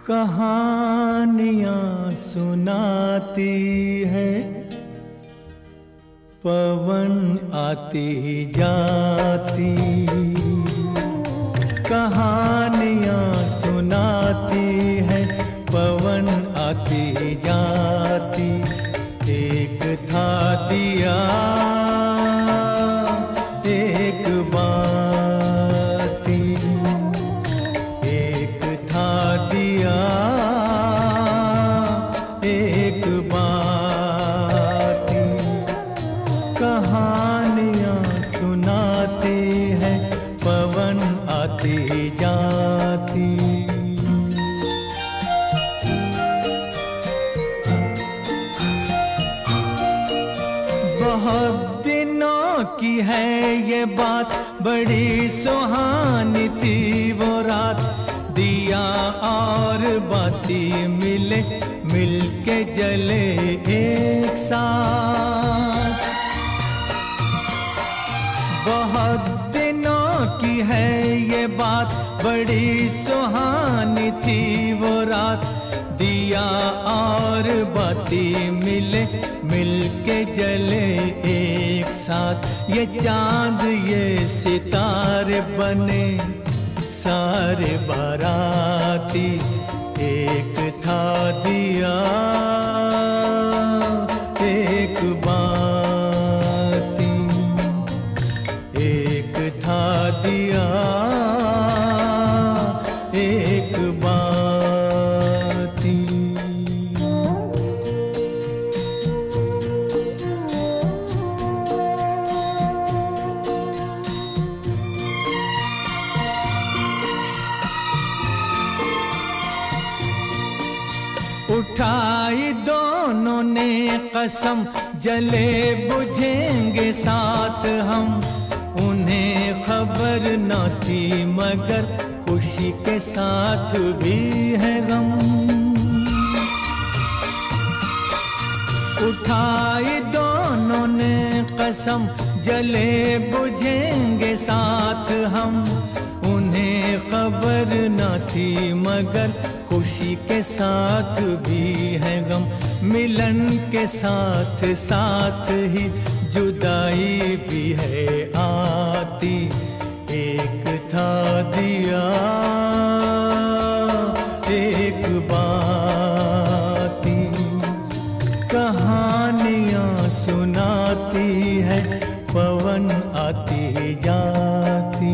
कहानियाँ सुनाती है, पवन आती जाती। कहानियाँ सुनाती है, पवन आती जाती। एक था दिया एक बाती, एक था दिया एक बाती। कहानियाँ सुनाती है, पवन आती जाती। बहुत दिनों की है ये बात, बड़ी सुहानी थी वो रात। दिया और बाती मिले, मिलके जले एक साथ। बहुत दिनों की है ये बात, बड़ी सुहानी थी वो रात। दिया और बाती मिले, मिलके जले एक साथ। ये चांद ये सितारे बने सारे बाराती। एक था दिया एक बाती, एक था दिया एक बाती। उठाई दोनों ने कसम, जले बुझेंगे साथ हम। उन्हें खबर न थी मगर खुशी के साथ भी है गम। उठाई दोनों ने कसम, जले बुझेंगे साथ हम। उन्हें खबर न थी मगर खुशी के साथ भी है गम। मिलन के साथ साथ ही जुदाई भी है आती। एक था दिया एक बाती। कहानियाँ सुनाती है, पवन आती जाती।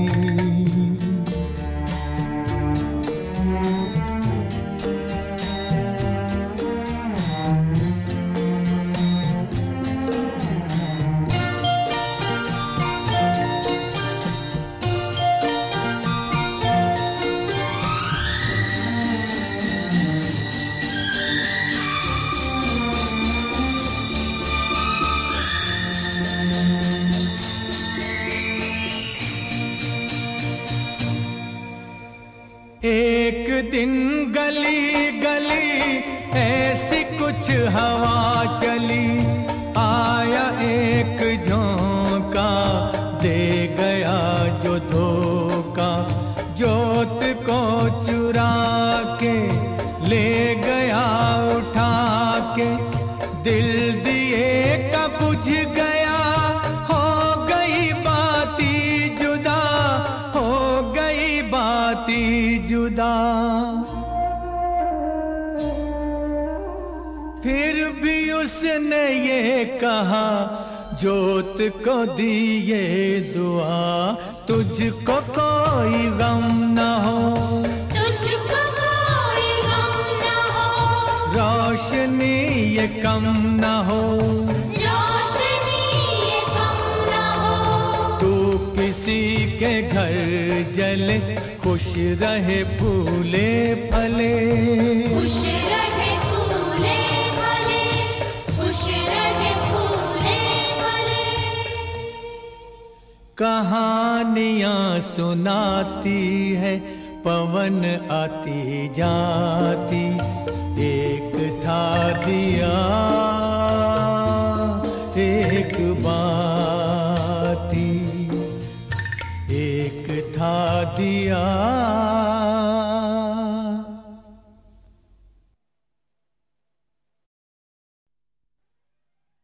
एक दिन गली गली ऐसी कुछ हवा चली। आया एक झोंका, दे गया जो धोखा। जोत को चुरा के ले गया उठा के। दिल दिए का बुझ गया, हो गई बाती जुदा, हो गई बाती जुदा। फिर भी उसने ये कहा, जोत को दिए दुआ। तुझको कोई गम न हो, तुझको कोई गम न हो। रोशनी ये कम न हो, रोशनी ये कम न हो। तू किसी के घर जले, खुश रहे फूले फले। खुश रहे फूले फले, खुश रहे फूले फले। कहानियाँ सुनाती है, पवन आती जाती। एक था दिया एक बाती, एक था दिया